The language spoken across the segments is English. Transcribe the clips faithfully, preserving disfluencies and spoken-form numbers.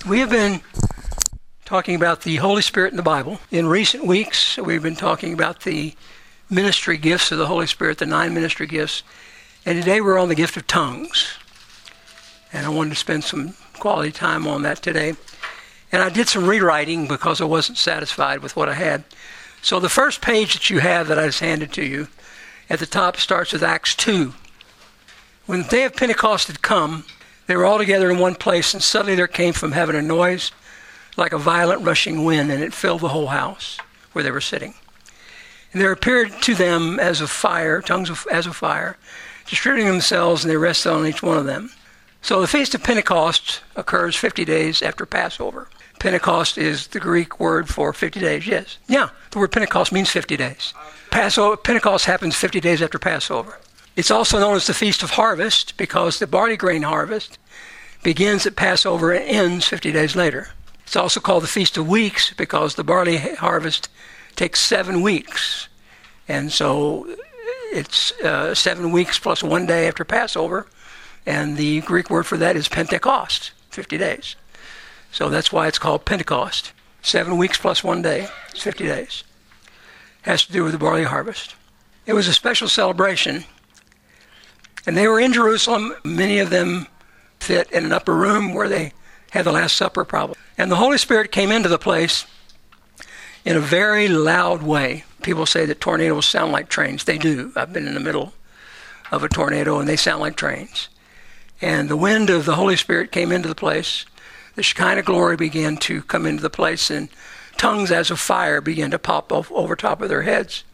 We have been talking about the Holy Spirit in the Bible. In recent weeks, we've been talking about the ministry gifts of the Holy Spirit, the nine ministry gifts. And today we're on the gift of tongues. And I wanted to spend some quality time on that today. And I did some rewriting because I wasn't satisfied with what I had. So the first page that you have that I just handed to you, at the top starts with Acts two. When the day of Pentecost had come, they were all together in one place, and suddenly there came from heaven a noise like a violent rushing wind, and it filled the whole house where they were sitting. And there appeared to them as of fire, tongues of, as of fire, distributing themselves, and they rested on each one of them. So the Feast of Pentecost occurs fifty days after Passover. Pentecost is the Greek word for fifty days, yes. Yeah, the word Pentecost means fifty days. Passover, Pentecost happens fifty days after Passover. It's also known as the Feast of Harvest because the barley grain harvest begins at Passover and ends fifty days later. It's also called the Feast of Weeks because the barley harvest takes seven weeks. And so it's uh, seven weeks plus one day after Passover. And the Greek word for that is Pentecost, fifty days. So that's why it's called Pentecost. Seven weeks plus one day, it's fifty days. Has to do with the barley harvest. It was a special celebration. And they were in Jerusalem. Many of them fit in an upper room where they had the Last Supper probably. And the Holy Spirit came into the place in a very loud way. People say that tornadoes sound like trains. They do. I've been in the middle of a tornado and they sound like trains. And the wind of the Holy Spirit came into the place. The Shekinah glory began to come into the place, and tongues as of fire began to pop off over top of their heads.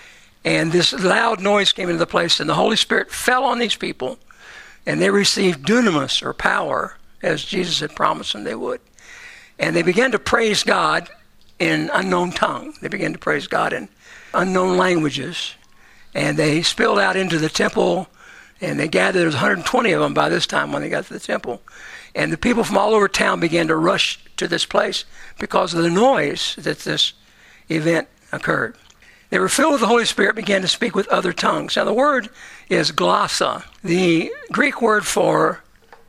And this loud noise came into the place, and the Holy Spirit fell on these people, and they received dunamis, or power, as Jesus had promised them they would. And they began to praise God in unknown tongue. They began to praise God in unknown languages. And they spilled out into the temple, and they gathered. There was one hundred twenty of them by this time when they got to the temple. And the people from all over town began to rush to this place because of the noise that this event occurred. They were filled with the Holy Spirit, began to speak with other tongues. Now the word is glossa. The Greek word for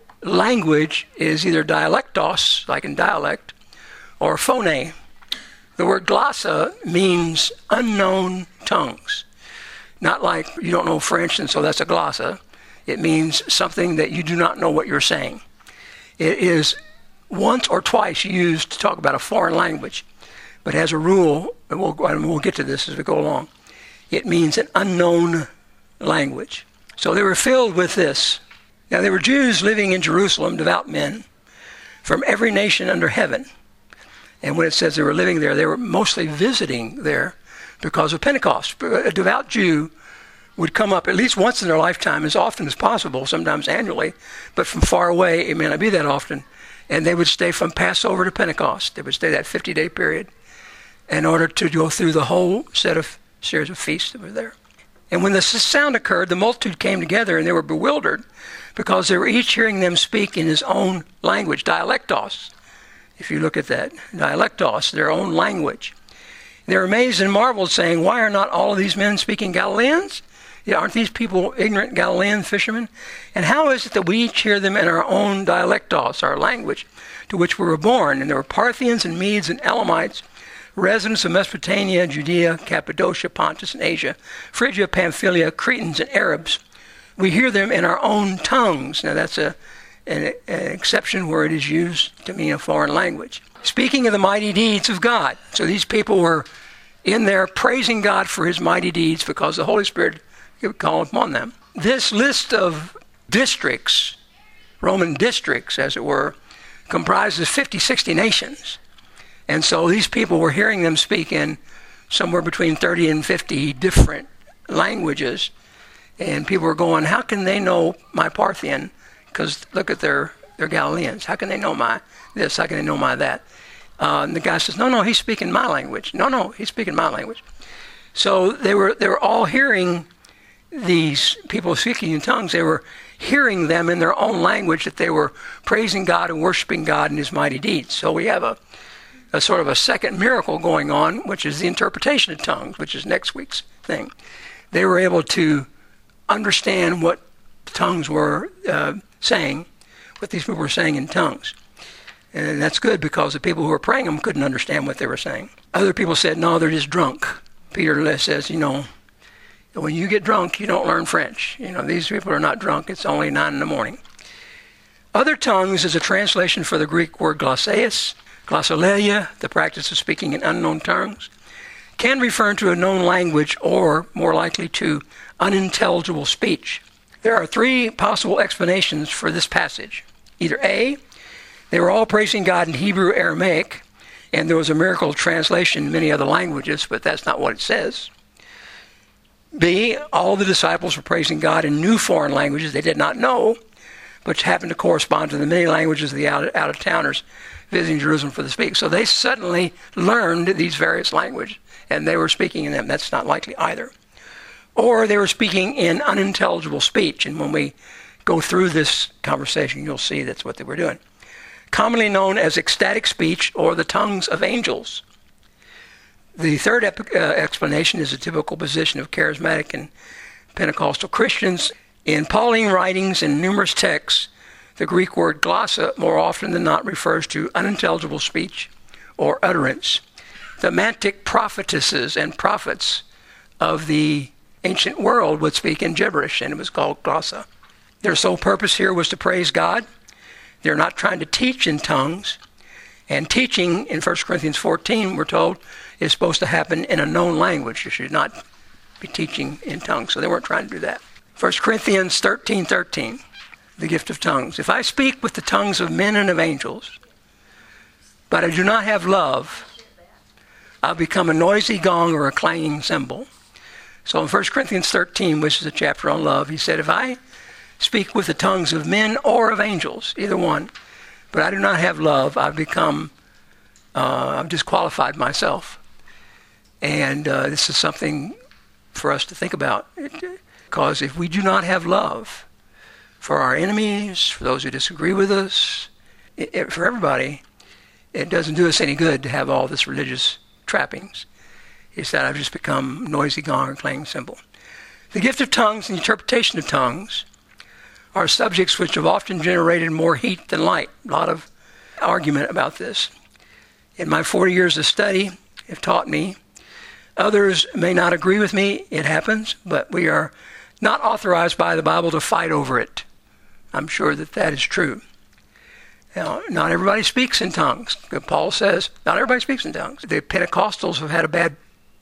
language is either dialectos, like in dialect, or phone. The word glossa means unknown tongues. Not like you don't know French and so that's a glossa. It means something that you do not know what you're saying. It is once or twice used to talk about a foreign language. But as a rule, and we'll, and we'll get to this as we go along, it means an unknown language. So they were filled with this. Now there were Jews living in Jerusalem, devout men, from every nation under heaven. And when it says they were living there, they were mostly visiting there because of Pentecost. A devout Jew would come up at least once in their lifetime, as often as possible, sometimes annually, but from far away, it may not be that often. And they would stay from Passover to Pentecost. They would stay that fifty-day period in order to go through the whole set of series of feasts that were there. And when the sound occurred, the multitude came together, and they were bewildered because they were each hearing them speak in his own language, dialectos. If you look at that, dialectos, their own language. They were amazed and marveled, saying, "Why are not all of these men speaking Galileans? Yeah, aren't these people ignorant Galilean fishermen? And how is it that we each hear them in our own dialectos, our language, to which we were born?" And there were Parthians and Medes and Elamites, residents of Mesopotamia, Judea, Cappadocia, Pontus, and Asia, Phrygia, Pamphylia, Cretans, and Arabs. We hear them in our own tongues. Now that's a, an, an exception where it is used to mean a foreign language. Speaking of the mighty deeds of God. So these people were in there praising God for his mighty deeds because the Holy Spirit would call upon them. This list of districts, Roman districts as it were, comprises fifty, sixty nations. And so these people were hearing them speak in somewhere between thirty and fifty different languages. And people were going, how can they know my Parthian? Because look at their, their Galileans. How can they know my this? How can they know my that? Uh, and the guy says, no, no, he's speaking my language. No, no, he's speaking my language. So they were they were all hearing these people speaking in tongues. They were hearing them in their own language, that they were praising God and worshiping God in his mighty deeds. So we have a, a sort of a second miracle going on, which is the interpretation of tongues, which is next week's thing. They were able to understand what the tongues were uh, saying, what these people were saying in tongues. And that's good because the people who were praying them couldn't understand what they were saying. Other people said, no, they're just drunk. Peter says, you know, when you get drunk, you don't learn French. You know, these people are not drunk. It's only nine in the morning. Other tongues is a translation for the Greek word glosseus, glossolalia, the practice of speaking in unknown tongues, can refer to a known language or, more likely, to unintelligible speech. There are three possible explanations for this passage. Either A, they were all praising God in Hebrew, Aramaic, and there was a miracle translation in many other languages, but that's not what it says. B, all the disciples were praising God in new foreign languages they did not know, which happened to correspond to the many languages of the out- out-of-towners visiting Jerusalem for the speak. So they suddenly learned these various languages, and they were speaking in them. That's not likely either. Or they were speaking in unintelligible speech, and when we go through this conversation, you'll see that's what they were doing. Commonly known as ecstatic speech or the tongues of angels. The third ep- uh, explanation is a typical position of charismatic and Pentecostal Christians. In Pauline writings and numerous texts, the Greek word glossa more often than not refers to unintelligible speech or utterance. The mantic prophetesses and prophets of the ancient world would speak in gibberish, and it was called glossa. Their sole purpose here was to praise God. They're not trying to teach in tongues. And teaching in First Corinthians fourteen, we're told, is supposed to happen in a known language. You should not be teaching in tongues. So they weren't trying to do that. First Corinthians thirteen thirteen, the gift of tongues. If I speak with the tongues of men and of angels, but I do not have love, I'll become a noisy gong or a clanging cymbal. So in First Corinthians thirteen, which is a chapter on love, he said, if I speak with the tongues of men or of angels, either one, but I do not have love, I've become, uh, I've disqualified myself. And uh, this is something for us to think about. Because if we do not have love for our enemies, for those who disagree with us, it, it, for everybody, it doesn't do us any good to have all this religious trappings. It's that I've just become noisy gong or clanging cymbal. The gift of tongues and the interpretation of tongues are subjects which have often generated more heat than light. A lot of argument about this. In my forty years of study, have taught me. Others may not agree with me. It happens, but we are not authorized by the Bible to fight over it. I'm sure that that is true. Now, not everybody speaks in tongues. Paul says, not everybody speaks in tongues. The Pentecostals have had a bad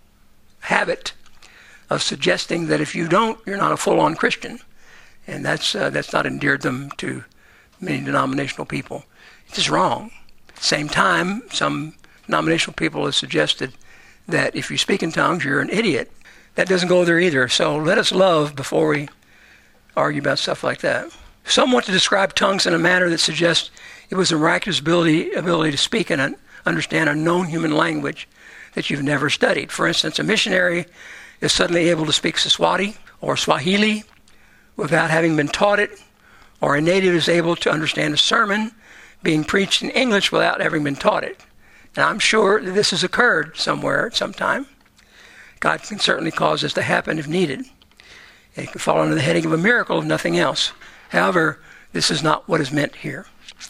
habit of suggesting that if you don't, you're not a full-on Christian. And that's uh, that's not endeared them to many denominational people. It's just wrong. At the same time, some denominational people have suggested that if you speak in tongues, you're an idiot. That doesn't go there either. So let us love before we argue about stuff like that. Some want to describe tongues in a manner that suggests it was a miraculous ability, ability to speak and understand a known human language that you've never studied. For instance, a missionary is suddenly able to speak Siswati or Swahili without having been taught it, or a native is able to understand a sermon being preached in English without having been taught it. And I'm sure that this has occurred somewhere at some time. God can certainly cause this to happen if needed. It can fall under the heading of a miracle if nothing else. However, this is not what is meant here.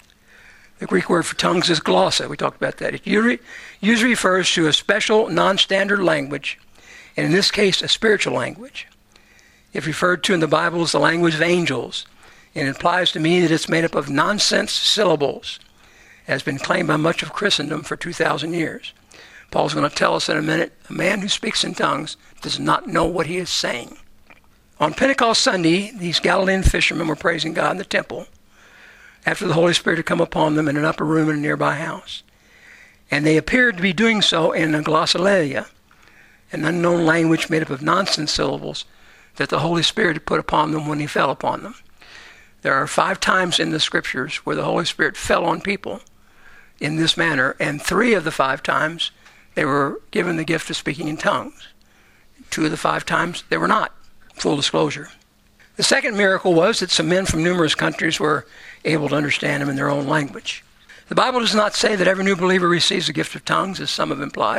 The Greek word for tongues is glossa. We talked about that. It usually refers to a special non-standard language, and in this case, a spiritual language. If referred to in the Bible as the language of angels, and it implies to me that it's made up of nonsense syllables, has been claimed by much of Christendom for two thousand years. Paul's going to tell us in a minute, a man who speaks in tongues does not know what he is saying. On Pentecost Sunday, these Galilean fishermen were praising God in the temple after the Holy Spirit had come upon them in an upper room in a nearby house. And they appeared to be doing so in a glossolalia, an unknown language made up of nonsense syllables that the Holy Spirit had put upon them when he fell upon them. There are five times in the scriptures where the Holy Spirit fell on people in this manner, and three of the five times they were given the gift of speaking in tongues. Two of the five times they were not. Full disclosure. The second miracle was that some men from numerous countries were able to understand him in their own language. The Bible does not say that every new believer receives the gift of tongues, as some have implied.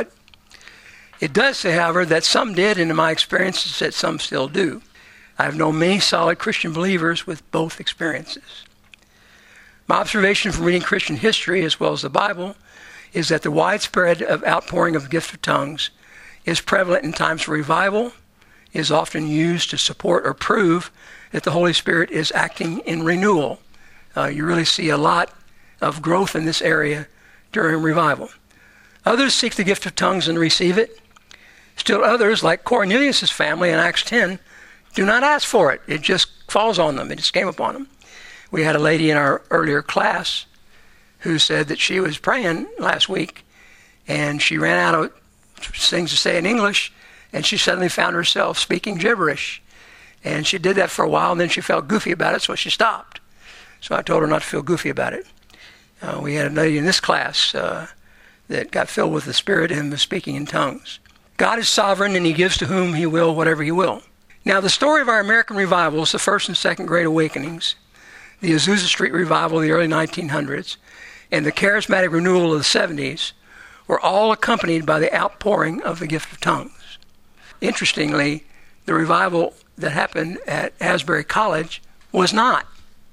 It does say, however, that some did, and in my experience, it's that some still do. I have known many solid Christian believers with both experiences. My observation from reading Christian history as well as the Bible is that the widespread of outpouring of the gift of tongues is prevalent in times of revival, is often used to support or prove that the Holy Spirit is acting in renewal. Uh, you really see a lot of growth in this area during revival. Others seek the gift of tongues and receive it. Still others, like Cornelius' family in Acts ten, do not ask for it. It just falls on them. It just came upon them. We had a lady in our earlier class who said that she was praying last week and she ran out of things to say in English and she suddenly found herself speaking gibberish. And she did that for a while and then she felt goofy about it, so she stopped. So I told her not to feel goofy about it. Uh, we had a lady in this class uh, that got filled with the Spirit and was speaking in tongues. God is sovereign and he gives to whom he will whatever he will. Now the story of our American revivals, the first and second Great Awakenings, the Azusa Street revival of the early nineteen hundreds, and the charismatic renewal of the seventies were all accompanied by the outpouring of the gift of tongues. Interestingly, the revival that happened at Asbury College was not.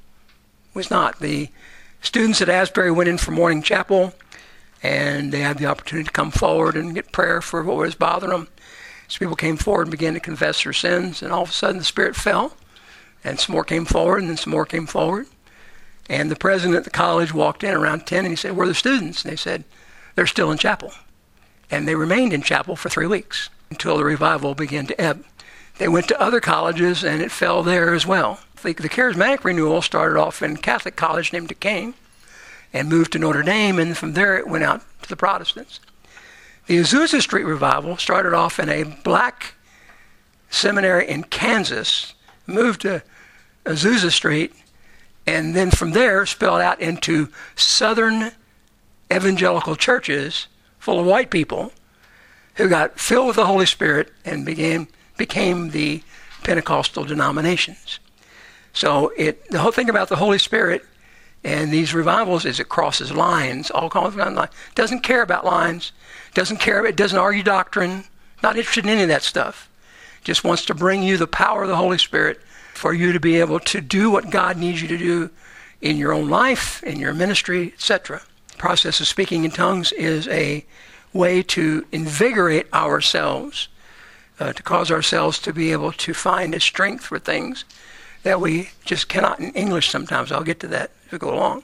Was not. The students at Asbury went in for morning chapel, and they had the opportunity to come forward and get prayer for what was bothering them. So people came forward and began to confess their sins, and all of a sudden the Spirit fell, and some more came forward, and then some more came forward. And the president of the college walked in around ten, and he said, "Where are the students?" And they said, "They're still in chapel." And they remained in chapel for three weeks until the revival began to ebb. They went to other colleges, and it fell there as well. The, the charismatic renewal started off in a Catholic college named Duquesne and moved to Notre Dame, and from there it went out to the Protestants. The Azusa Street revival started off in a black seminary in Kansas, moved to Azusa Street, and then from there spilled out into southern evangelical churches full of white people who got filled with the Holy Spirit and began became the Pentecostal denominations. So it the whole thing about the Holy Spirit and these revivals is it crosses lines, all kinds of lines. Doesn't care about lines, doesn't care, it doesn't argue doctrine, not interested in any of that stuff. Just wants to bring you the power of the Holy Spirit for you to be able to do what God needs you to do in your own life, in your ministry, et cetera. The process of speaking in tongues is a way to invigorate ourselves, uh, to cause ourselves to be able to find a strength for things that we just cannot in English sometimes. I'll get to that as we go along.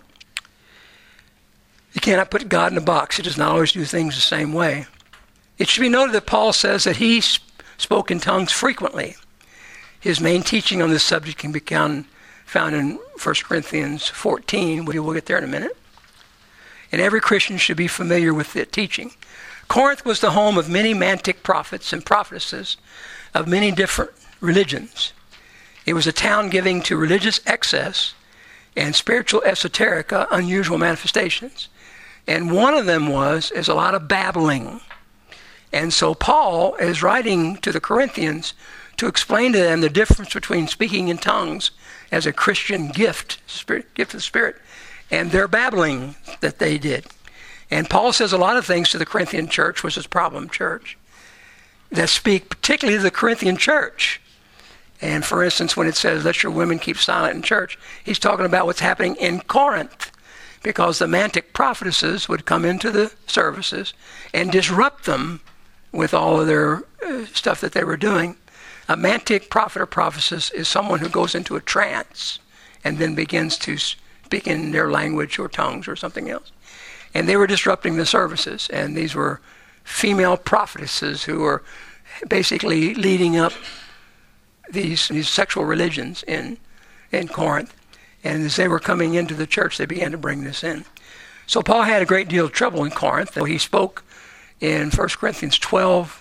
You cannot put God in a box. He does not always do things the same way. It should be noted that Paul says that he sp- spoke in tongues frequently. His main teaching on this subject can be found, found in First Corinthians fourteen. We'll get there in a minute. And every Christian should be familiar with that teaching. Corinth was the home of many mantic prophets and prophetesses of many different religions. It was a town giving to religious excess and spiritual esoterica unusual manifestations. And one of them was, is a lot of babbling. And so Paul is writing to the Corinthians to explain to them the difference between speaking in tongues as a Christian gift, spirit, gift of the Spirit, and their babbling that they did. And Paul says a lot of things to the Corinthian church, which is a problem church, that speak particularly to the Corinthian church. And for instance, when it says, let your women keep silent in church, he's talking about what's happening in Corinth, because the mantic prophetesses would come into the services and disrupt them with all of their uh, stuff that they were doing. A mantic prophet or prophetess is someone who goes into a trance and then begins to speak in their language or tongues or something else. And they were disrupting the services. And these were female prophetesses who were basically leading up these, these sexual religions in, in Corinth. And as they were coming into the church, they began to bring this in. So Paul had a great deal of trouble in Corinth. He spoke in First Corinthians twelve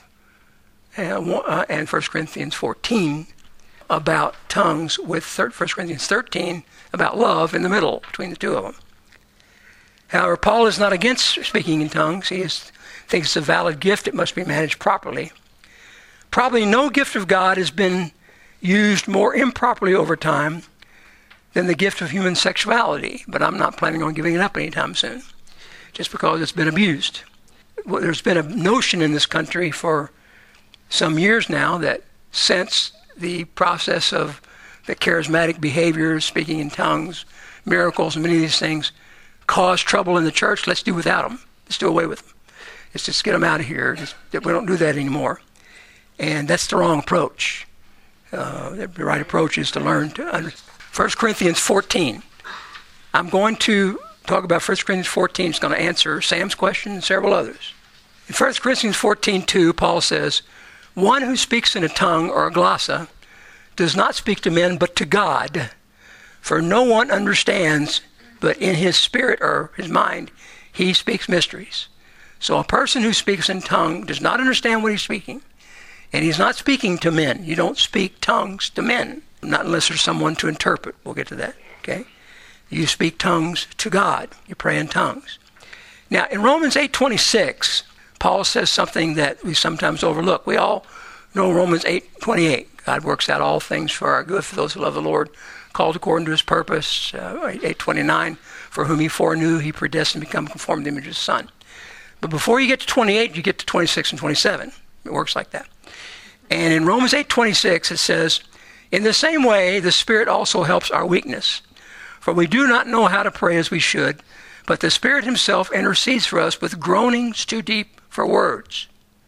and First Corinthians fourteen about tongues, with First Corinthians thirteen about love in the middle between the two of them. However, Paul is not against speaking in tongues. He is, thinks it's a valid gift. It must be managed properly. Probably no gift of God has been used more improperly over time than the gift of human sexuality, but I'm not planning on giving it up anytime soon, just because it's been abused. Well, there's been a notion in this country for some years now that since the process of the charismatic behaviors, speaking in tongues, miracles and many of these things cause trouble in the church, let's do without them. Let's do away with them. Let's just get them out of here. Just, we don't do that anymore. And that's the wrong approach. Uh, the right approach is to learn to understand. First Corinthians fourteen. I'm going to talk about First Corinthians fourteen. It's going to answer Sam's question and several others. In First Corinthians fourteen two, Paul says, one who speaks in a tongue or a glossa does not speak to men but to God, for no one understands, but in his spirit or his mind he speaks mysteries. So a person who speaks in tongue does not understand what he's speaking, and he's not speaking to men. You don't speak tongues to men, not unless there's someone to interpret. We'll get to that, okay? You speak tongues to God. You pray in tongues. Now, in Romans eight twenty-six, Paul says something that we sometimes overlook. We all know Romans eight twenty-eight. God works out all things for our good for those who love the Lord, called according to his purpose. Uh, eight twenty-nine, for whom he foreknew, he predestined to become conformed to the image of his Son. But before you get to twenty-eight, you get to twenty-six and twenty-seven. It works like that. And in Romans eight twenty-six, it says, in the same way, the Spirit also helps our weakness. For we do not know how to pray as we should, but the Spirit himself intercedes for us with groanings too deep for words.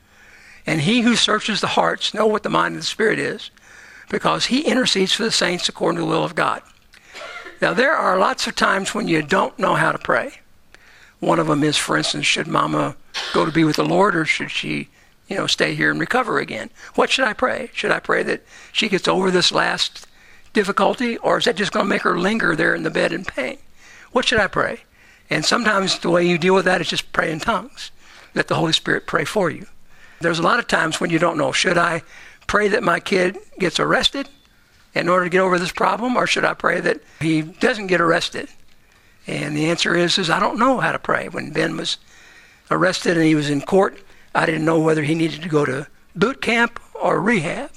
And he who searches the hearts knows what the mind of the Spirit is, because he intercedes for the saints according to the will of God. Now, there are lots of times when you don't know how to pray. One of them is, for instance, should Mama go to be with the Lord, or should she, you know, stay here and recover again? What should I pray? Should I pray that she gets over this last difficulty, or is that just going to make her linger there in the bed in pain? What should I pray? And sometimes the way you deal with that is just pray in tongues. Let the Holy Spirit pray for you. There's a lot of times when you don't know, should I pray that my kid gets arrested in order to get over this problem, or should I pray that he doesn't get arrested? And the answer is, is I don't know how to pray. When Ben was arrested and he was in court, I didn't know whether he needed to go to boot camp or rehab.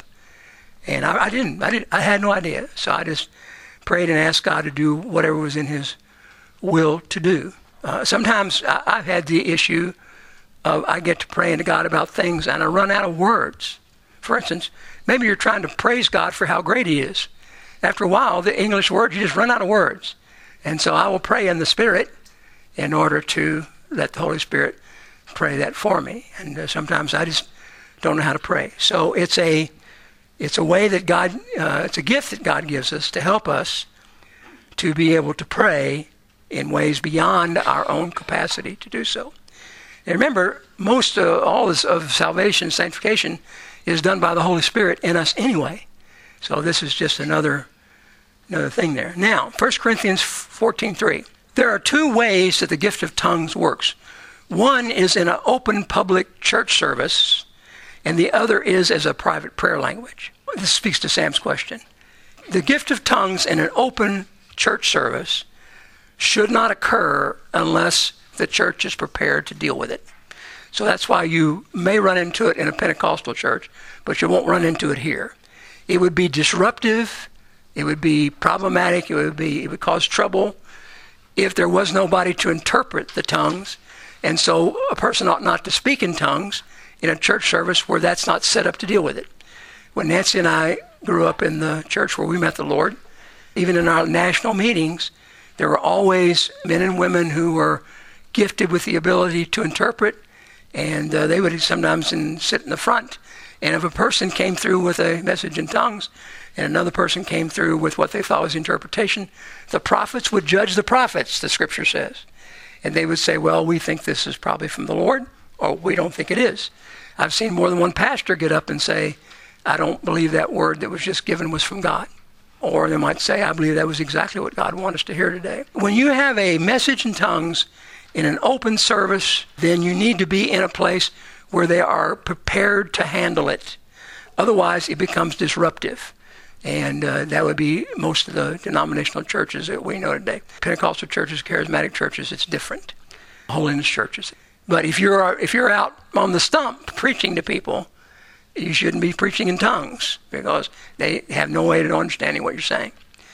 And I, I didn't. I didn't. I had no idea. So I just prayed and asked God to do whatever was in his will to do. Uh, sometimes I, I've had the issue of I get to praying to God about things and I run out of words. For instance, maybe you're trying to praise God for how great he is. After a while, the English words, you just run out of words. And so I will pray in the Spirit in order to let the Holy Spirit pray that for me. And uh, sometimes I just don't know how to pray. So it's a it's a way that God, uh, it's a gift that God gives us to help us to be able to pray in ways beyond our own capacity to do so. And remember, most uh, all this of salvation, sanctification, is done by the Holy Spirit in us anyway. So this is just another another thing there. Now, First Corinthians fourteen three. There are two ways that the gift of tongues works. One is in an open public church service, and the other is as a private prayer language. This speaks to Sam's question. The gift of tongues in an open church service should not occur unless the church is prepared to deal with it. So that's why you may run into it in a Pentecostal church, but you won't run into it here. It would be disruptive. It would be problematic. It would be, it would cause trouble if there was nobody to interpret the tongues. And so a person ought not to speak in tongues in a church service where that's not set up to deal with it. When Nancy and I grew up in the church where we met the Lord, even in our national meetings, there were always men and women who were gifted with the ability to interpret, and uh, they would sometimes in, sit in the front. And if a person came through with a message in tongues and another person came through with what they thought was interpretation, the prophets would judge the prophets, the scripture says. And they would say, well, we think this is probably from the Lord, or we don't think it is. I've seen more than one pastor get up and say, I don't believe that word that was just given was from God. Or they might say, I believe that was exactly what God wanted us to hear today. When you have a message in tongues in an open service, then you need to be in a place where they are prepared to handle it. Otherwise, it becomes disruptive. And uh, that would be most of the denominational churches that we know today. Pentecostal churches, charismatic churches, it's different. Holiness churches. But if you're if you're out on the stump preaching to people, you shouldn't be preaching in tongues because they have no way of understanding what you're saying.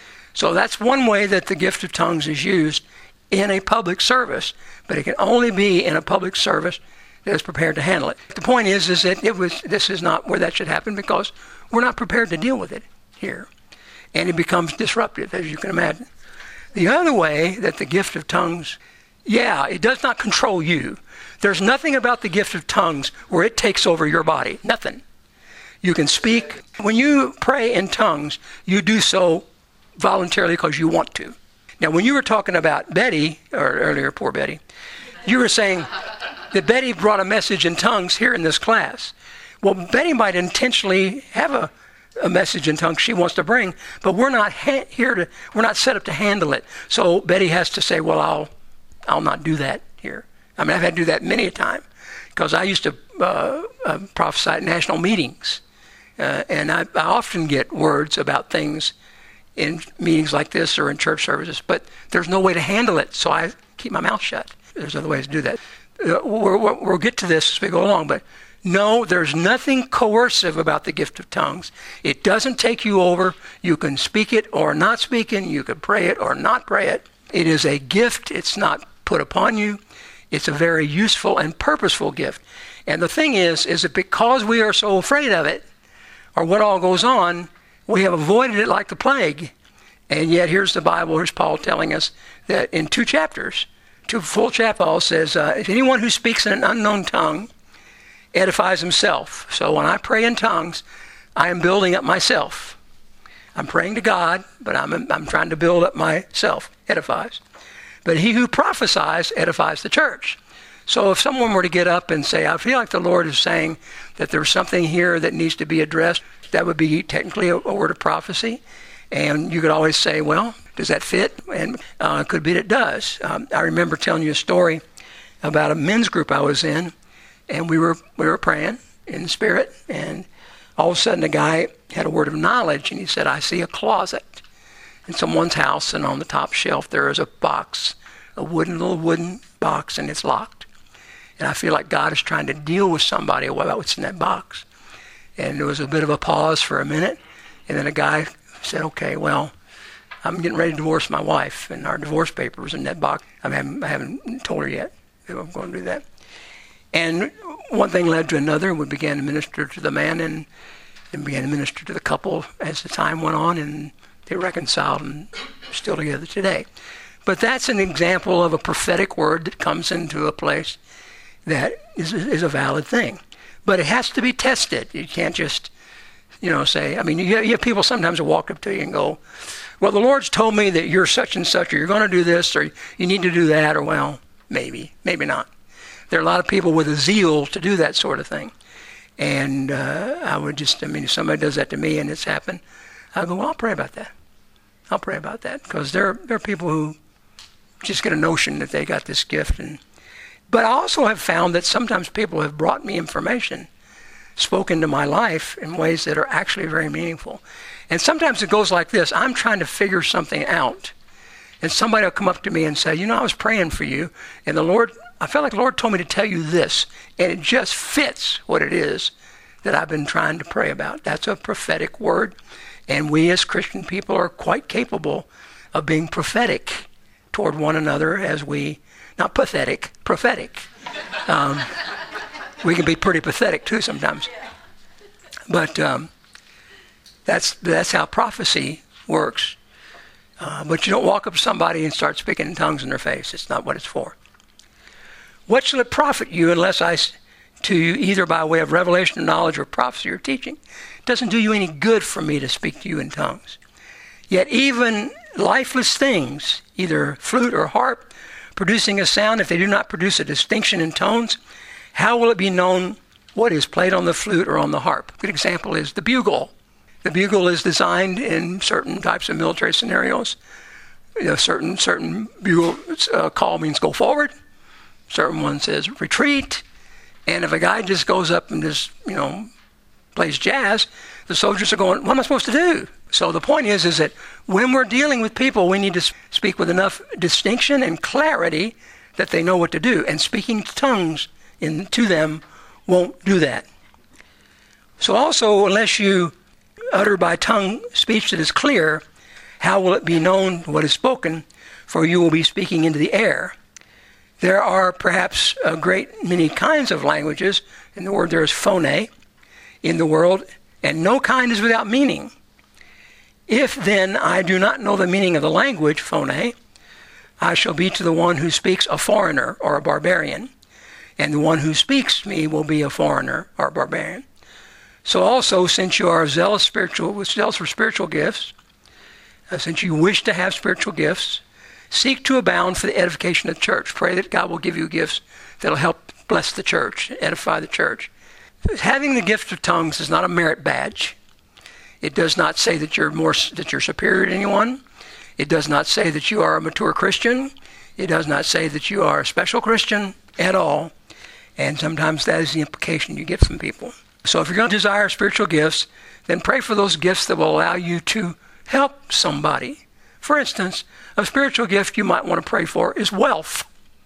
So that's one way that the gift of tongues is used in a public service, but it can only be in a public service that is prepared to handle it. The point is, is that it was this is not where that should happen because we're not prepared to deal with it here. And it becomes disruptive, as you can imagine. The other way that the gift of tongues, yeah, it does not control you. There's nothing about the gift of tongues where it takes over your body. Nothing. You can speak. When you pray in tongues, you do so voluntarily because you want to. Now, when you were talking about Betty, or earlier, poor Betty, you were saying that Betty brought a message in tongues here in this class. Well, Betty might intentionally have a, a message in tongues she wants to bring, but we're not ha- here to, we're not set up to handle it. So Betty has to say, well, I'll, I'll not do that here. I mean, I've had to do that many a time because I used to uh, uh, prophesy at national meetings. Uh, and I, I often get words about things in meetings like this or in church services, but there's no way to handle it, so I keep my mouth shut. There's other ways to do that. Uh, we're, we're, we'll get to this as we go along, but no, there's nothing coercive about the gift of tongues. It doesn't take you over. You can speak it or not speak it. You can pray it or not pray it. It is a gift. It's not put upon you. It's a very useful and purposeful gift. And the thing is, is that because we are so afraid of it, or what all goes on, we have avoided it like the plague. And yet here's the Bible, here's Paul telling us that in two chapters, two full chapters, Paul says, uh, if anyone who speaks in an unknown tongue edifies himself. So when I pray in tongues, I am building up myself. I'm praying to God, but I'm, I'm trying to build up myself, edifies. But he who prophesies edifies the church. So if someone were to get up and say, I feel like the Lord is saying that there's something here that needs to be addressed, that would be technically a, a word of prophecy. And you could always say, well, does that fit? And uh, it could be that it does. Um, I remember telling you a story about a men's group I was in, and we were we were praying in the Spirit, and all of a sudden a guy had a word of knowledge, and he said, I see a closet in someone's house, and on the top shelf there is a box, a wooden little wooden box, and it's locked. And I feel like God is trying to deal with somebody about what's in that box. And there was a bit of a pause for a minute. And then a guy said, okay, well, I'm getting ready to divorce my wife. And our divorce papers in that box. I haven't, I haven't told her yet if I'm going to do that. And one thing led to another. We began to minister to the man and, and began to minister to the couple as the time went on. And they reconciled and are still together today. But that's an example of a prophetic word that comes into a place that is, is a valid thing. But it has to be tested. You can't just, you know, say, I mean, you have, you have people sometimes who walk up to you and go, well, the Lord's told me that you're such and such, or you're going to do this, or you need to do that, or well, maybe, maybe not. There are a lot of people with a zeal to do that sort of thing. And uh, I would just, I mean, if somebody does that to me and it's happened, I'll go, well, I'll pray about that. I'll pray about that. Because there, there are people who just get a notion that they got this gift. And But I also have found that sometimes people have brought me information, spoken to my life in ways that are actually very meaningful. And sometimes it goes like this. I'm trying to figure something out. And somebody will come up to me and say, you know, I was praying for you. And the Lord, I felt like the Lord told me to tell you this. And it just fits what it is that I've been trying to pray about. That's a prophetic word. And we as Christian people are quite capable of being prophetic toward one another as we, not pathetic, prophetic. Um, we can be pretty pathetic too sometimes. But um, that's that's how prophecy works. Uh, but you don't walk up to somebody and start speaking in tongues in their face. It's not what it's for. What shall it profit you unless I to you either by way of revelation, knowledge, or prophecy or teaching? It doesn't do you any good for me to speak to you in tongues. Yet even lifeless things, either flute or harp, producing a sound, if they do not produce a distinction in tones, how will it be known what is played on the flute or on the harp? A good example is the bugle. The bugle is designed in certain types of military scenarios. You know, certain certain bugle uh, call means go forward. Certain one says retreat. And if a guy just goes up and just, you know, plays jazz, the soldiers are going, what am I supposed to do? So the point is, is that when we're dealing with people, we need to speak with enough distinction and clarity that they know what to do. And speaking tongues in, to them won't do that. So also, unless you utter by tongue speech that is clear, how will it be known what is spoken? For you will be speaking into the air. There are perhaps a great many kinds of languages. In the word there is phone in the world, and no kind is without meaning. If then I do not know the meaning of the language, phone, I shall be to the one who speaks a foreigner or a barbarian, and the one who speaks to me will be a foreigner or a barbarian. So also, since you are zealous spiritual, zealous for spiritual gifts, uh, since you wish to have spiritual gifts, seek to abound for the edification of the church. Pray that God will give you gifts that will help bless the church, edify the church. Having the gift of tongues is not a merit badge. It does not say that you're more that you're superior to anyone. It does not say that you are a mature Christian. It does not say that you are a special Christian at all. And sometimes that is the implication you get from people. So if you're going to desire spiritual gifts, then pray for those gifts that will allow you to help somebody. For instance, a spiritual gift you might want to pray for is wealth,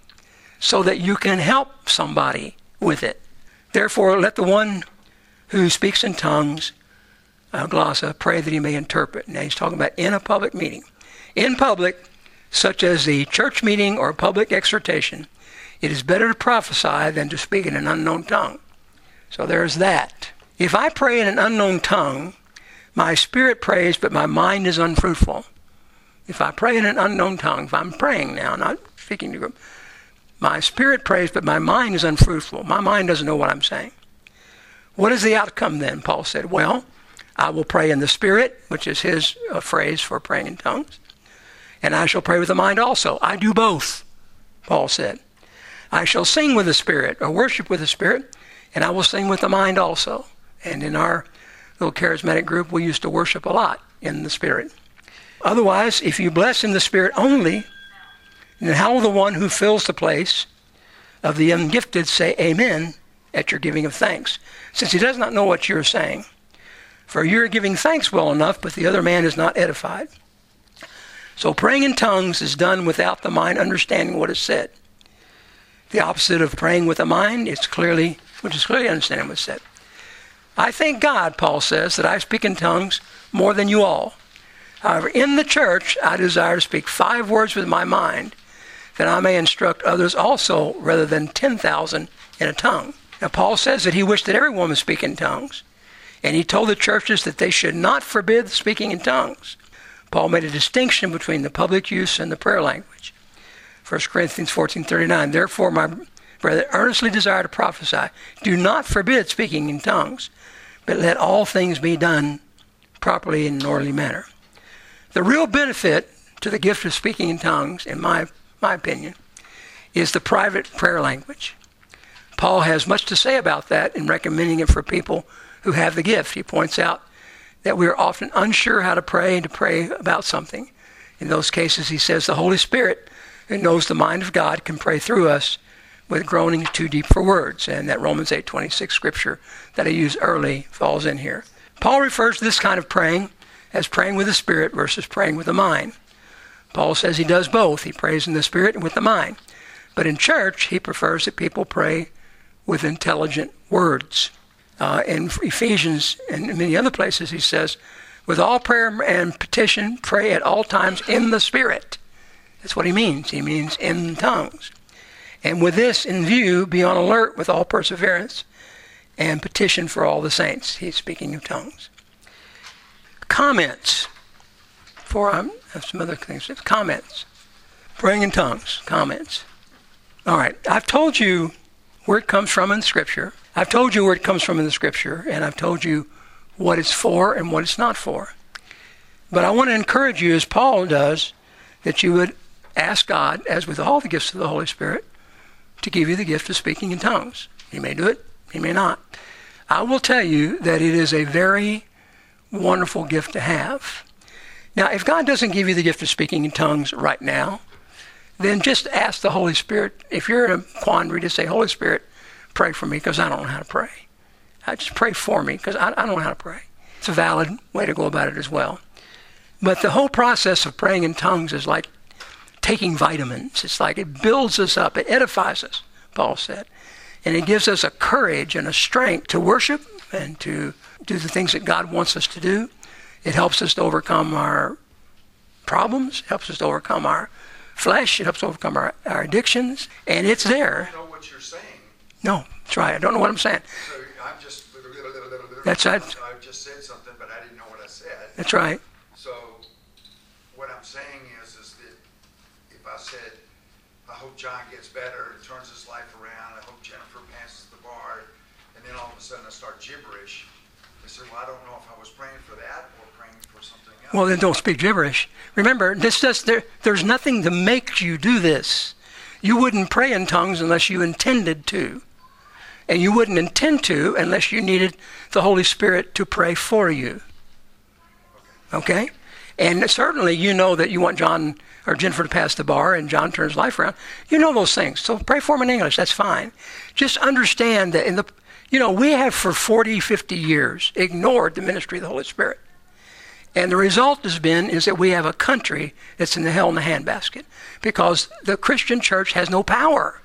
so that you can help somebody with it. Therefore, let the one who speaks in tongues, uh, glossa, pray that he may interpret. Now he's talking about in a public meeting. In public, such as the church meeting or public exhortation, it is better to prophesy than to speak in an unknown tongue. So there's that. If I pray in an unknown tongue, my spirit prays, but my mind is unfruitful. If I pray in an unknown tongue, if I'm praying now, not speaking to group, my spirit prays, but my mind is unfruitful. My mind doesn't know what I'm saying. What is the outcome then? Paul said, well, I will pray in the spirit, which is his uh, phrase for praying in tongues, and I shall pray with the mind also. I do both, Paul said. I shall sing with the spirit, or worship with the spirit, and I will sing with the mind also. And in our little charismatic group, we used to worship a lot in the spirit. Otherwise, if you bless in the spirit only, then how will the one who fills the place of the ungifted say amen at your giving of thanks, since he does not know what you're saying? For you're giving thanks well enough, but the other man is not edified. So praying in tongues is done without the mind understanding what is said. The opposite of praying with the mind is clearly, which is clearly understanding what's said. I thank God, Paul says, that I speak in tongues more than you all. However, in the church, I desire to speak five words with my mind, that I may instruct others also, rather than ten thousand in a tongue. Now, Paul says that he wished that everyone would speak in tongues, and he told the churches that they should not forbid speaking in tongues. Paul made a distinction between the public use and the prayer language. First Corinthians fourteen thirty-nine, therefore, my brother, earnestly desire to prophesy. Do not forbid speaking in tongues, but let all things be done properly in an orderly manner. The real benefit to the gift of speaking in tongues, in my, my opinion, is the private prayer language. Paul has much to say about that in recommending it for people who have the gift. He points out that we are often unsure how to pray and to pray about something. In those cases, he says the Holy Spirit, who knows the mind of God, can pray through us with groanings too deep for words. And that Romans eight twenty-six scripture that I used early falls in here. Paul refers to this kind of praying as praying with the Spirit versus praying with the mind. Paul says he does both. He prays in the Spirit and with the mind. But in church, he prefers that people pray with intelligent words. Uh, in Ephesians and many other places, he says, with all prayer and petition, pray at all times in the Spirit. That's what he means. He means in tongues. And with this in view, be on alert with all perseverance and petition for all the saints. He's speaking of tongues. Comments. Before I have some other things. Comments. Praying in tongues. Comments. All right. I've told you where it comes from in Scripture. I've told you where it comes from in the Scripture, and I've told you what it's for and what it's not for. But I want to encourage you, as Paul does, that you would ask God, as with all the gifts of the Holy Spirit, to give you the gift of speaking in tongues. He may do it, he may not. I will tell you that it is a very wonderful gift to have. Now, if God doesn't give you the gift of speaking in tongues right now, then just ask the Holy Spirit. If you're in a quandary, to say, Holy Spirit, pray for me because I don't know how to pray. I just pray for me because I, I don't know how to pray. It's a valid way to go about it as well. But the whole process of praying in tongues is like taking vitamins. It's like it builds us up. It edifies us, Paul said. And it gives us a courage and a strength to worship and to do the things that God wants us to do. It helps us to overcome our problems. It helps us to overcome our flesh. It helps us overcome our, our addictions. And it's there. I don't know what you're saying. No, that's right. I don't know what I'm saying. So I'm just... That's right. I just said something, but I didn't know what I said. That's right. So what I'm saying is, is that if I said, I hope John gets better and turns his life around, I hope Jennifer passes the bar, and then all of a sudden I start gibberish, they say, well, I don't know if I was praying for that or praying for something else. Well, then don't speak gibberish. Remember, this does, there, there's nothing to make you do this. You wouldn't pray in tongues unless you intended to. And you wouldn't intend to unless you needed the Holy Spirit to pray for you. Okay? And certainly you know that you want John or Jennifer to pass the bar and John turns life around. You know those things. So pray for them in English. That's fine. Just understand that in the, you know, we have for forty, fifty years ignored the ministry of the Holy Spirit. And the result has been is that we have a country that's in the hell in the handbasket because the Christian church has no power.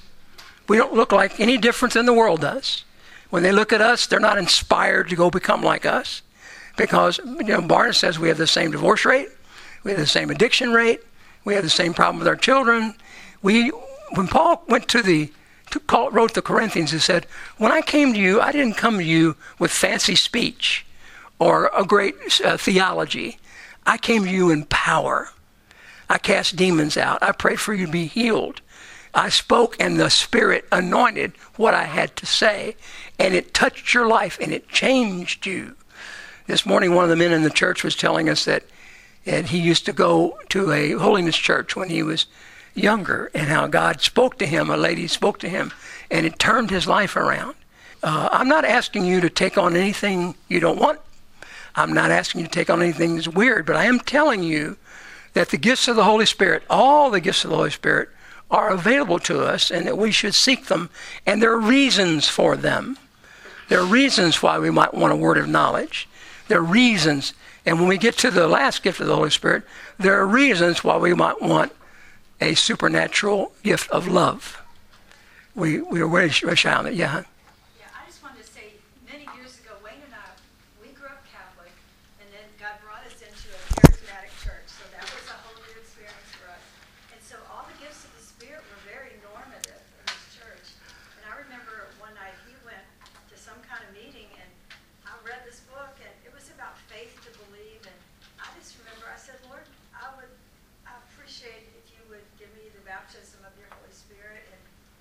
We don't look like any different than the world does. When they look at us, they're not inspired to go become like us because, you know, Barna says we have the same divorce rate, we have the same addiction rate, we have the same problem with our children. We, when Paul went to the, to call, wrote the Corinthians, he said, when I came to you, I didn't come to you with fancy speech or a great uh, theology. I came to you in power. I cast demons out. I prayed for you to be healed. I spoke and the Spirit anointed what I had to say, and it touched your life and it changed you. This morning, one of the men in the church was telling us that, that he used to go to a holiness church when he was younger, and how God spoke to him, a lady spoke to him, and it turned his life around. Uh, I'm not asking you to take on anything you don't want. I'm not asking you to take on anything that's weird, but I am telling you that the gifts of the Holy Spirit, all the gifts of the Holy Spirit, are available to us and that we should seek them. And there are reasons for them. There are reasons why we might want a word of knowledge. There are reasons. And when we get to the last gift of the Holy Spirit, there are reasons why we might want a supernatural gift of love. We, we are very shy on it. Yeah. Yeah, I just wanted to say, many years ago, Wayne and I, we grew up Catholic, and then God brought us into a charismatic church. So that was a whole new experience for us. And so all the gifts of the Spirit were very normative in this church. And I remember one night he went to some kind of meeting, and I read this book, and it was about faith to believe. And I just remember I said, Lord, I would, I appreciate if you would give me the baptism of your Holy Spirit. And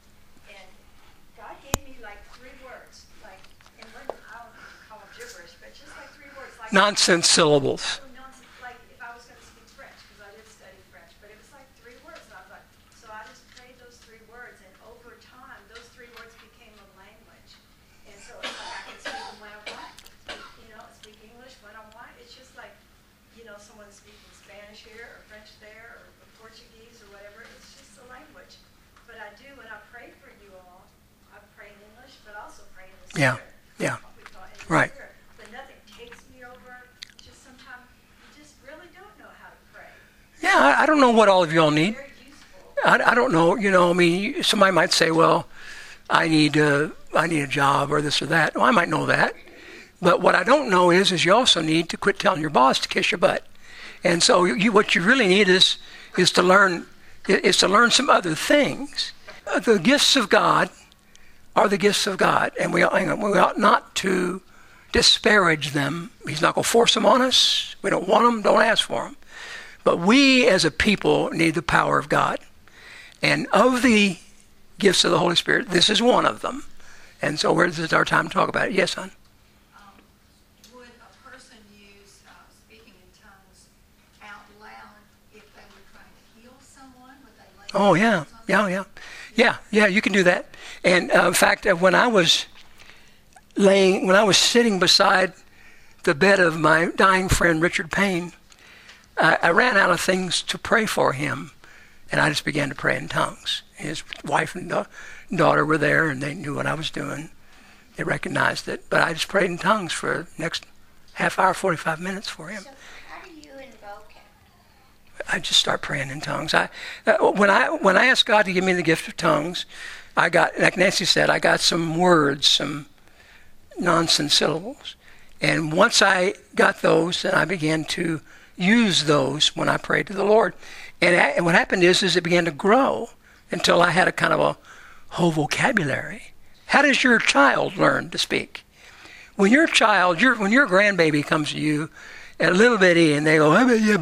and God gave me like three words, like, and when, I don't call them gibberish, but just like three words, like Nonsense syllables. nonsense, like if I was going to speak French, because I did study French, but it was like three words, and I thought, so I just prayed those three words, and over time, those three words became a language, and so it's like I can speak them when I want, you know, speak English when I want. It's just like, you know, someone speaking Spanish here or French there or Portuguese or whatever. It's just a language. But I do, when I pray for you all, I pray in English, but also pray in the Yeah, Spirit. yeah. What we call in the Right. Spirit. But nothing takes me over. Just sometimes you just really don't know how to pray. Yeah, I, I don't know what all of y'all need. Very useful. I, I don't know. You know, I mean, somebody might say, well, I need uh, I need a job or this or that. Well, I might know that. But what I don't know is, is you also need to quit telling your boss to kiss your butt. And so you, what you really need is is to learn is to learn some other things. Uh, The gifts of God are the gifts of God, and we, ought- hang on, we ought not to disparage them. He's not going to force them on us. We don't want them, don't ask for them. But we as a people need the power of God. And of the gifts of the Holy Spirit, this is one of them. And so where this is our time to talk about it. Yes, hon? Um, would a person use uh, speaking in tongues out loud if they were trying to heal someone? Would they lay Oh, yeah, hands on yeah, them? yeah. Yeah, yeah, you can do that. And uh, in fact, uh, when I was laying, when I was sitting beside the bed of my dying friend, Richard Payne, I, I ran out of things to pray for him. And I just began to pray in tongues. His wife and da- daughter were there, and they knew what I was doing. They recognized it. But I just prayed in tongues for the next half hour, forty-five minutes for him. So how do you invoke it? I just start praying in tongues. I uh, when I when I asked God to give me the gift of tongues, I got, like Nancy said, I got some words, some nonsense syllables. And once I got those, then I began to use those when I prayed to the Lord. And, I, and what happened is, is it began to grow until I had a kind of a whole vocabulary. How does your child learn to speak? When your child, your when your grandbaby comes to you, a little bitty, and they go, you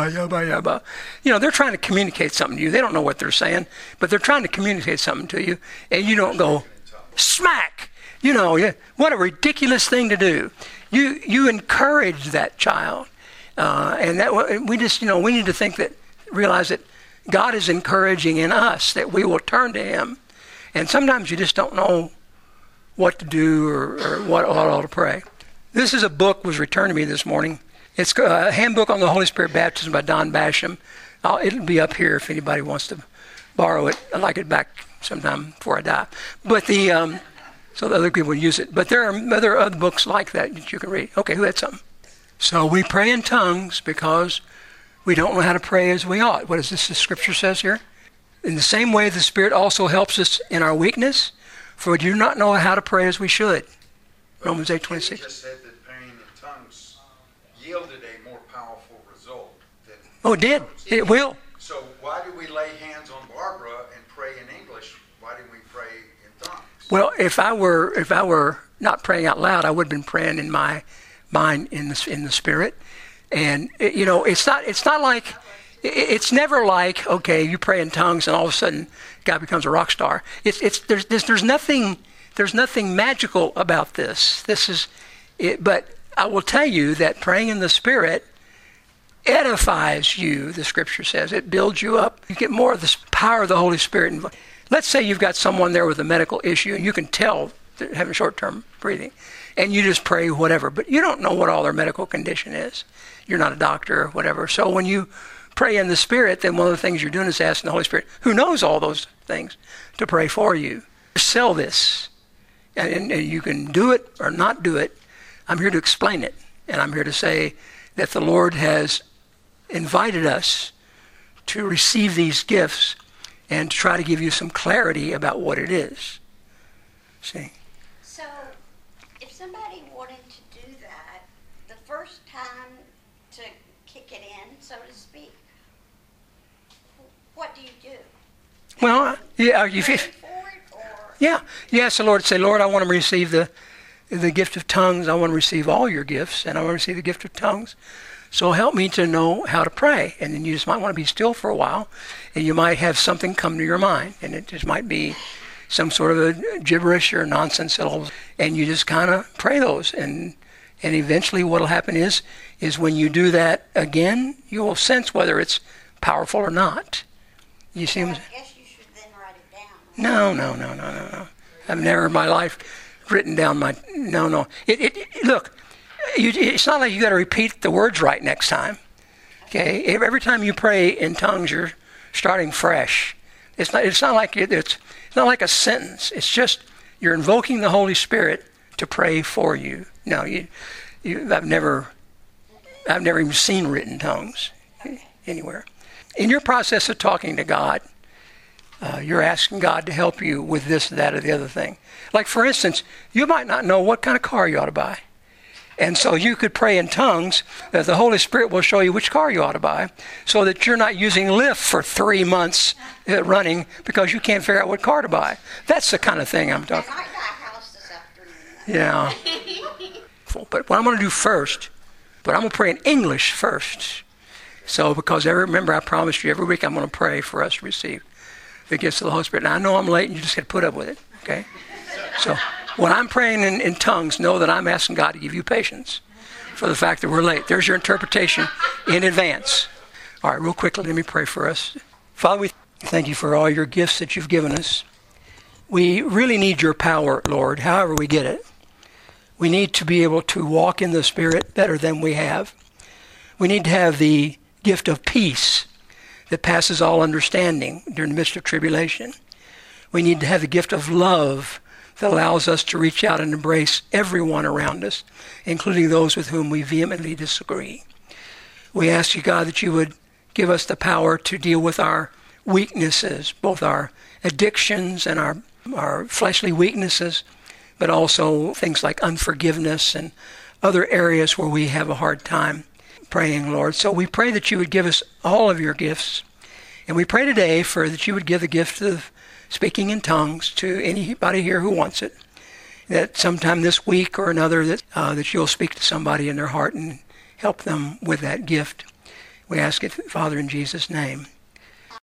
know, they're trying to communicate something to you. They don't know what they're saying, but they're trying to communicate something to you, and you don't go, smack. You know, what a ridiculous thing to do. You you encourage that child, uh, and that we just, you know, we need to think that, realize that God is encouraging in us that we will turn to Him, and sometimes you just don't know what to do or, or what ought to pray. This is a book was returned to me this morning. It's a handbook on the Holy Spirit baptism by Don Basham. I'll, it'll be up here if anybody wants to borrow it. I'd like it back sometime before I die. But the um, so that other people use it. But there are other other books like that that you can read. Okay, who had something? So we pray in tongues because we don't know how to pray as we ought. What is this? The Scripture says here. In the same way, the Spirit also helps us in our weakness, for we do not know how to pray as we should. Romans eight twenty-six. You just said that praying in tongues yielded a more powerful result than. Oh, it did. It will. So why do we lay hands on Barbara and pray in English? Why didn't we pray in tongues? Well, if I were if I were not praying out loud, I would have been praying in my mind in the in the Spirit. And it, you know, it's not it's not like it, it's never like, okay, you pray in tongues and all of a sudden God becomes a rock star. It's it's there's there's, there's nothing. There's nothing magical about this. This is, it, but I will tell you that praying in the Spirit edifies you, the Scripture says. It builds you up. You get more of the power of the Holy Spirit. Let's say you've got someone there with a medical issue, and you can tell they're having short-term breathing, and you just pray whatever, but you don't know what all their medical condition is. You're not a doctor or whatever. So when you pray in the Spirit, then one of the things you're doing is asking the Holy Spirit, who knows all those things, to pray for you. Sell this. And, and you can do it or not do it. I'm here to explain it. And I'm here to say that the Lord has invited us to receive these gifts and to try to give you some clarity about what it is. See? So, if somebody wanted to do that, the first time to kick it in, so to speak, what do you do? Well, yeah, you Pray feel... for it, or Yeah, you ask the Lord, say, Lord, I want to receive the the gift of tongues. I want to receive all your gifts, and I want to receive the gift of tongues. So help me to know how to pray. And then you just might want to be still for a while, and you might have something come to your mind, and it just might be some sort of a gibberish or nonsense syllables, and you just kind of pray those. And and eventually what will happen is, is when you do that again, you will sense whether it's powerful or not. You see what I'm I guess you should then write it down. No, no, no, no, no, no. I've never in my life written down my, no, no. It, it, it look, you, it's not like you got to repeat the words right next time. Okay, every time you pray in tongues, you're starting fresh. It's not, it's not like it, it's, it's not like a sentence. It's just you're invoking the Holy Spirit to pray for you. No, you, you, I've never, I've never even seen written tongues anywhere. In your process of talking to God, Uh, you're asking God to help you with this, that, or the other thing. Like, for instance, you might not know what kind of car you ought to buy. And so you could pray in tongues that the Holy Spirit will show you which car you ought to buy so that you're not using Lyft for three months uh, running because you can't figure out what car to buy. That's the kind of thing I'm I talking might buy a house this afternoon. Yeah. But what I'm going to do first, but I'm going to pray in English first. So because every, remember I promised you every week I'm going to pray for us to receive the gifts of the Holy Spirit. Now, I know I'm late and you just got to put up with it, okay? So when I'm praying in, in tongues, know that I'm asking God to give you patience for the fact that we're late. There's your interpretation in advance. All right, real quickly, let me pray for us. Father, we thank you for all your gifts that you've given us. We really need your power, Lord, however we get it. We need to be able to walk in the Spirit better than we have. We need to have the gift of peace that passes all understanding during the midst of tribulation. We need to have the gift of love that allows us to reach out and embrace everyone around us, including those with whom we vehemently disagree. We ask you, God, that you would give us the power to deal with our weaknesses, both our addictions and our, our fleshly weaknesses, but also things like unforgiveness and other areas where we have a hard time praying, Lord. So we pray that you would give us all of your gifts. And we pray today for that you would give the gift of speaking in tongues to anybody here who wants it. That sometime this week or another that uh, that you'll speak to somebody in their heart and help them with that gift. We ask it, Father, in Jesus' name.